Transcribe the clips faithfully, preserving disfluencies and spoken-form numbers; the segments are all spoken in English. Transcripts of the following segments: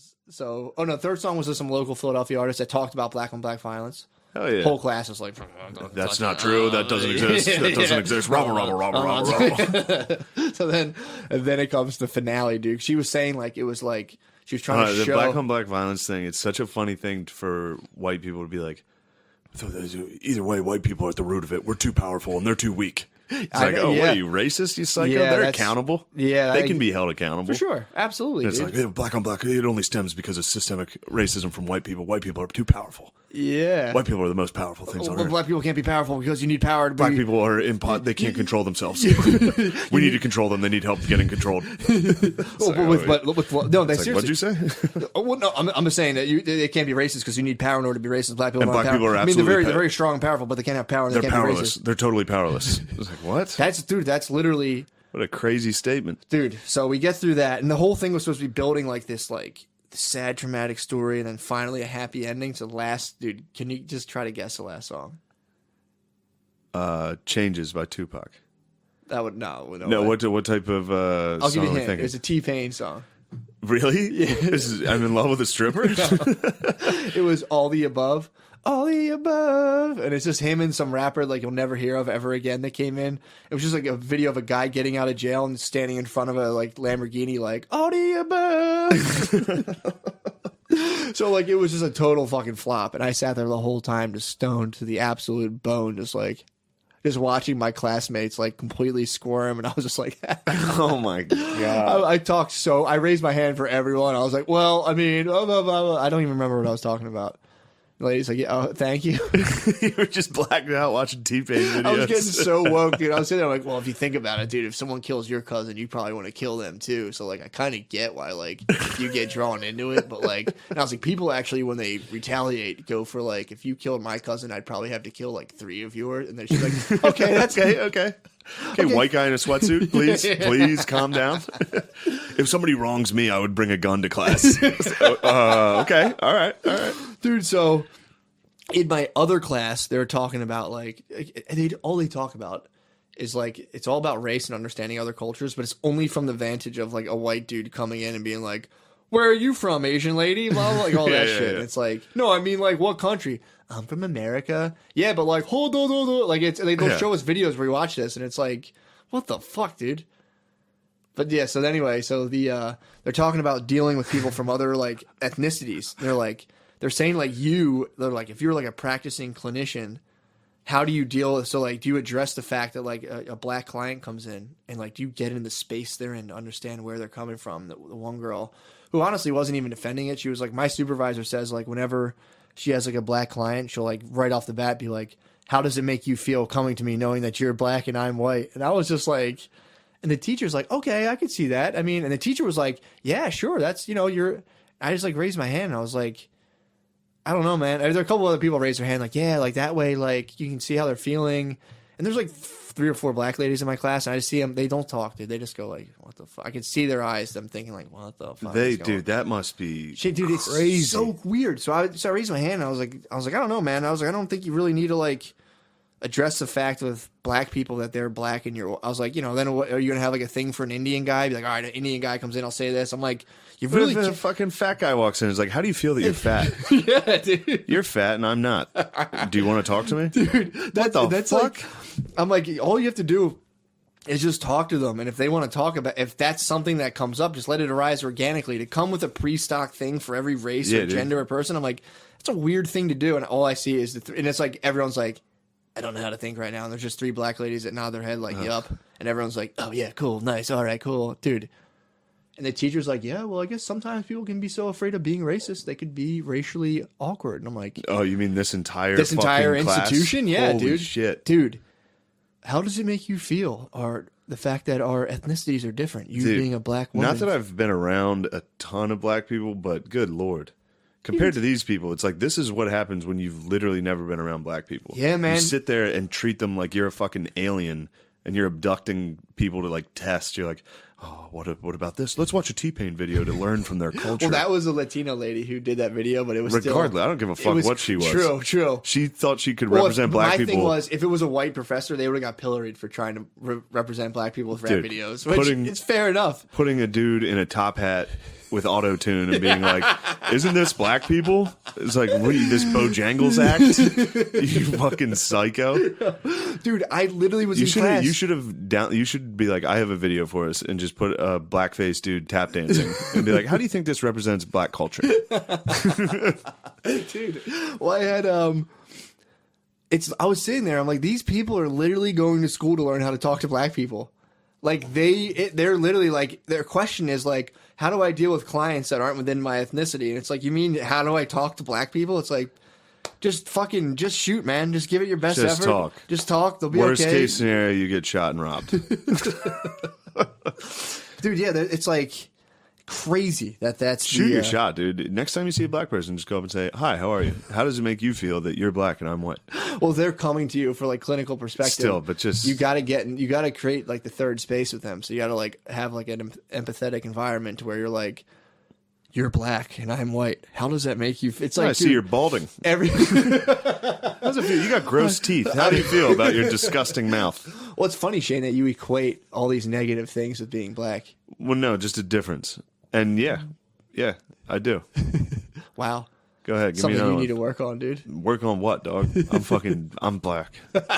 was so. Oh no, third song was with some local Philadelphia artist that talked about black on black violence. Hell yeah. Whole class was like, that's not true. That doesn't exist. That doesn't exist. Robber, robber, robber, robber, robber. So then, and then it comes to the finale, dude. She was saying like it was like she was trying uh, to the show black on black violence thing. It's such a funny thing for white people to be like, either way, white people are at the root of it. We're too powerful and they're too weak. It's like, oh, yeah. What are you, racist, you psycho? Yeah, They're accountable. Yeah. They I, can be held accountable. For sure. Absolutely. It's dude. like, hey, black on black, it only stems because of systemic racism from white people. White people are too powerful. Yeah. White people are the most powerful things well, on earth. Black people can't be powerful because you need power to be... Black people are impo- they can't control themselves. We need to control them. They need help getting controlled. well, but with, but, with, well, no, they like, what'd you say? oh, well, no, I'm, I'm just saying that you, they can't be racist because you need power in order to be racist. Black people, and black power. people are absolutely I mean, they're very, pa- they're very strong and powerful, but they can't have power. And they're they can't powerless. Be racist. They're totally powerless. It's like, what? That's dude. That's literally what a crazy statement, dude. So we get through that, and the whole thing was supposed to be building like this, like sad, traumatic story, and then finally a happy ending. So the last, dude, can you just try to guess the last song? Uh, Changes by Tupac. That would no, no. No, what what type of uh, I'll song give you a are we hint. thinking? It's a T-Pain song. Really? Yeah. This is I'm in love with a stripper. It was All the Above. All the Above. And it's just him and some rapper like you'll never hear of ever again that came in. It was just like a video of a guy getting out of jail and standing in front of a like Lamborghini like, all the above. So like it was just a total fucking flop. And I sat there the whole time just stoned to the absolute bone, just like just watching my classmates like completely squirm. And I was just like, oh my God. I, I talked so I raised my hand for everyone. I was like, well, I mean, blah, blah, blah, blah. I don't even remember what I was talking about. The lady's like, yeah, oh, thank you. You were just blacked out watching T-Pain videos. I was getting so woke, dude. I was sitting there like, well, if you think about it, dude, if someone kills your cousin, you probably want to kill them too. So like, I kind of get why like you get drawn into it, but like, and I was like, people actually when they retaliate go for like, if you killed my cousin, I'd probably have to kill like three of yours. And then she's like, okay, that's okay, okay. Okay, okay, white guy in a sweatsuit, please, please calm down. If somebody wrongs me, I would bring a gun to class. uh, okay, all right, all right. Dude, so in my other class, they were talking about like, they all they talk about is like, it's all about race and understanding other cultures, but it's only from the vantage of like a white dude coming in and being like, where are you from, Asian lady? Blah, blah, like all yeah, that yeah, shit. Yeah. It's like, no, I mean like what country? I'm from America. Yeah, but like, hold on, hold on. Like it's, they, they'll yeah. show us videos where you watch this and it's like, what the fuck, dude? But yeah, so anyway, so the, uh, they're talking about dealing with people from other like ethnicities. They're like, they're saying like you, they're like, if you're like a practicing clinician, how do you deal with, so like, do you address the fact that like a, a black client comes in and like, do you get in the space they're in to understand where they're coming from? The, the one girl who honestly wasn't even defending it. She was like, my supervisor says like whenever she has like a black client, she'll like right off the bat be like, how does it make you feel coming to me knowing that you're black and I'm white? And I was just like, and the teacher's like, okay, I could see that. I mean, and the teacher was like, yeah, sure. That's, you know, you're, I just like raised my hand and I was like, I don't know, man. There are a couple other people raise their hand like, yeah, like that way, like you can see how they're feeling. And there's like three or four black ladies in my class, and I just see them. They don't talk, dude. They just go like, "What the fuck?" I can see their eyes. Them thinking like, "What the fuck?" They, dude, that must be shit, dude. crazy. It's so weird. So I, so I raised my hand. And I was like, I was like, I don't know, man. I was like, I don't think you really need to like address the fact with black people that they're black and you're. I was like, you know, then what, are you gonna have like a thing for an Indian guy? Be like, all right, an Indian guy comes in, I'll say this. I'm like, you what really if a fucking fat guy walks in and is like, how do you feel that you're fat? Yeah, dude. You're fat and I'm not. Do you want to talk to me? Dude, that's, what the that's fuck? Like, I'm like, all you have to do is just talk to them. And if they want to talk about, if that's something that comes up, just let it arise organically. To come with a pre-stock thing for every race Yeah, or dude. gender or person, I'm like, that's a weird thing to do. And all I see is, the th- and it's like, everyone's like, I don't know how to think right now. And there's just three black ladies that nod their head like, yup. And everyone's like, oh yeah, cool, nice, all right, cool. Dude. And the teacher's like, yeah, well, I guess sometimes people can be so afraid of being racist, they could be racially awkward. And I'm like, Oh, you mean this entire this entire fucking class? institution? Yeah, Holy dude. shit. Dude, how does it make you feel? Or the fact that our ethnicities are different? You Dude, being a black woman. Not that I've been around a ton of black people, but good lord. Compared to these people, it's like this is what happens when you've literally never been around black people. Yeah, man. You sit there and treat them like you're a fucking alien and you're abducting people to like test. You're like, oh, what what about this? Let's watch a T-Pain video to learn from their culture. Well, that was a Latino lady who did that video, but it was Regardless, still, I don't give a it fuck was what she was. True, true. She thought she could Well, represent if, black my people. thing was, if it was a white professor, they would have got pilloried for trying to re- represent black people with rap Dude, videos. Which putting- it's fair enough. Putting a dude in a top hat with auto tune and being like, "Isn't this black people?" It's like, what are you, this Bojangles act? You fucking psycho, dude! I literally was. You in should class. you should have down. You should be like, I have a video for us, and just put a blackface dude tap dancing, and be like, "How do you think this represents black culture?" Dude, well, I had um. It's. I was sitting there. I'm like, these people are literally going to school to learn how to talk to black people. Like they, it, they're literally like their question is like, how do I deal with clients that aren't within my ethnicity? And it's like, you mean how do I talk to black people? It's like, just fucking, just shoot, man. Just give it your best Just effort. talk. Just talk. They'll be Worst okay. case scenario, you get shot and robbed. Dude, yeah, it's like crazy that that's Shoot the, your uh, shot, dude. Next time you see a black person, just go up and say, "Hi, how are you? How does it make you feel that you're black and I'm white?" Well, they're coming to you for like clinical perspective. Still, but just you got to get, you got to create like the third space with them. So you got to like have like an empathetic environment to where you're like, you're black and I'm white. How does that make you? F-? It's like, I dude, see you're balding. Every How's it feel? You got gross teeth. How do you feel about your disgusting mouth? Well, it's funny, Shane, that you equate all these negative things with being black. Well, no, just a difference. And yeah, yeah, I do. Wow. Go ahead. Give Something me you another need one. to work on, dude. Work on what, dog? I'm fucking, I'm black.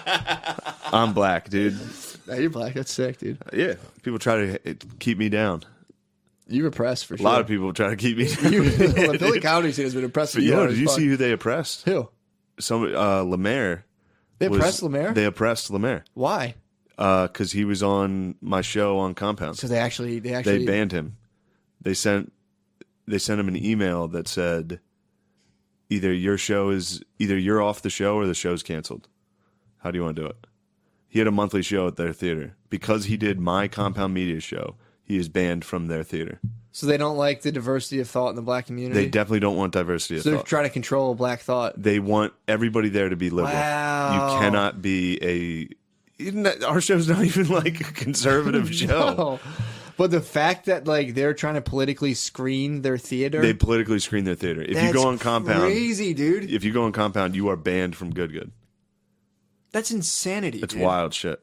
I'm black, dude. No, you're black. That's sick, dude. Yeah. People try to h- keep me down. You repressed for A sure. lot of people try to keep me down. You, the Philly comedy scene has been impressed with But you. yo, hard did as you fuck. see who they oppressed? Who? Some uh, Lemaire. They was- oppressed Lemaire? They oppressed Lemaire Why? because he was on my show on Compound. So they actually, they actually, They banned him. They sent they sent him an email that said either your show is either you're off the show or the show's canceled. How do you want to do it? He had a monthly show at their theater. Because he did my Compound Media show, he is banned from their theater. So they don't like the diversity of thought in the black community. They definitely don't want diversity of so they're thought. trying to control black thought. They want everybody there to be liberal. Wow. You cannot be a isn't that, our show's not even like a conservative show. No. But the fact that like they're trying to politically screen their theater, They politically screen their theater. If that's you go on Compound, crazy, dude. if you go on Compound, you are banned from Good Good. That's insanity. It's dude. wild shit.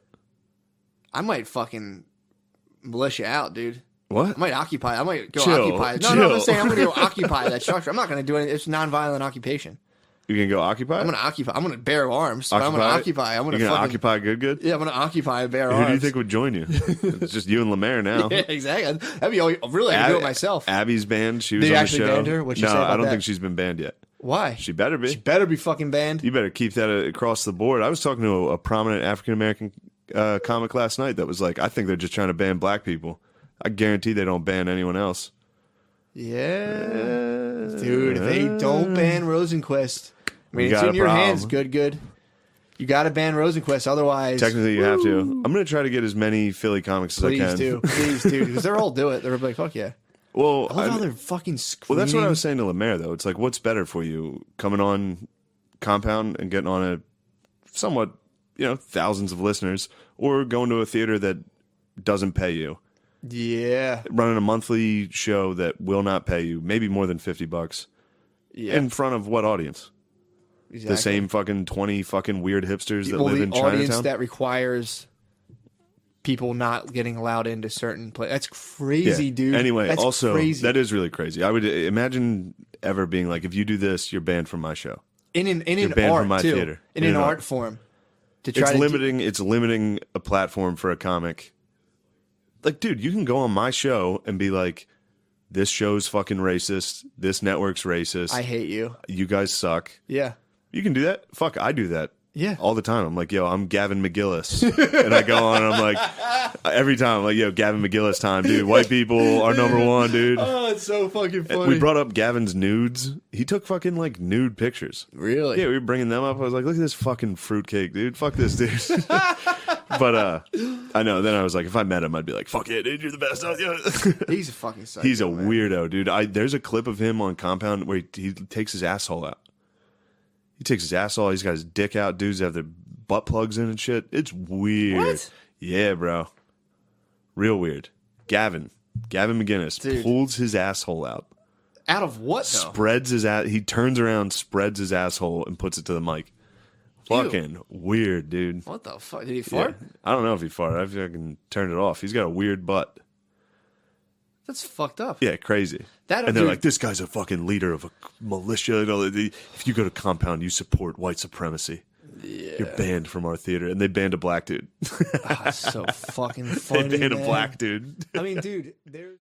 I might fucking militia out, dude. What? I might occupy. I might go Chill, occupy. No, chill. no, I'm just saying I'm going to go occupy that structure. I'm not going to do anything. It's nonviolent occupation. You gonna go occupy? I'm going to occupy. I'm going to bear arms. But I'm going to occupy. I'm going You to gonna fucking, occupy Good Good? Yeah, I'm going to occupy and bear Who arms. do you think would join you? It's just you and Lemaire now. Yeah, exactly. That'd be all, really. I can do it myself. Abby's banned. She was They on the actually show. banned her? What'd she no, say about I don't that? think she's been banned yet. Why? She better be. She better be fucking banned. You better keep that across the board. I was talking to a, a prominent African American uh, comic last night that was like, I think they're just trying to ban black people. I guarantee they don't ban anyone else. Yeah, dude. If they don't ban Rosenquist, I mean, You it's got in a your problem. hands. Good, good. You got to ban Rosenquist, otherwise. Technically, you have to. I'm going to try to get as many Philly comics as Please I can. do, please do, because they're all do it. They're like, fuck yeah. Well, I love I- how they're fucking screaming. well, that's what I was saying to Lemaire, though. It's like, what's better for you, coming on Compound and getting on a somewhat, you know, thousands of listeners, or going to a theater that doesn't pay you, Yeah, running a monthly show that will not pay you, maybe more than fifty bucks, yeah. in front of what audience? Exactly. The same fucking twenty fucking weird hipsters that well, live the in audience Chinatown. that requires people not getting allowed into certain places. That's crazy, Yeah. dude. Anyway, That's also crazy. that is really crazy. I would imagine ever being like, if you do this, you're banned from my show. in an in an banned art from my too. theater. In, In an an art, art. form. To try It's to do- limiting. It's limiting a platform for a comic. Like, dude, you can go on my show and be like, "This show's fucking racist. This network's racist. I hate you. You guys suck." Yeah. You can do that. Fuck, I do that. Yeah. All the time. I'm like, yo, I'm Gavin McGillis. And I go on and I'm like, every time, I'm like, yo, Gavin McGillis time, dude. White people are number one, dude. Oh, it's so fucking funny. We brought up Gavin's nudes. He took fucking like nude pictures. really. Yeah, we were bringing them up. I was like, look at this fucking fruitcake, dude. Fuck this, dude. But uh, I know. Then I was like, if I met him, I'd be like, fuck yeah, dude, you're the best. He's a fucking psycho. He's a man. weirdo, dude. I There's a clip of him on Compound where he, he takes his asshole out. He takes his asshole. He's got his dick out. Dudes have their butt plugs in and shit. It's weird. What? Yeah, bro. Real weird. Gavin. Gavin McGinnis Dude. pulls his asshole out. Out of what though? Spreads his ass. He turns around, spreads his asshole, and puts it to the mic. Fucking weird, dude. What the fuck? Did he fart? Yeah. I don't know if he farted. I fucking turned it off. He's got a weird butt. That's fucked up. Yeah, crazy. That- and they're dude- like, this guy's a fucking leader of a militia. And all that. If you go to Compound, you support white supremacy. Yeah. You're banned from our theater. And they banned a black dude. Oh, it's so fucking funny. They banned man. a black dude. I mean, dude, there's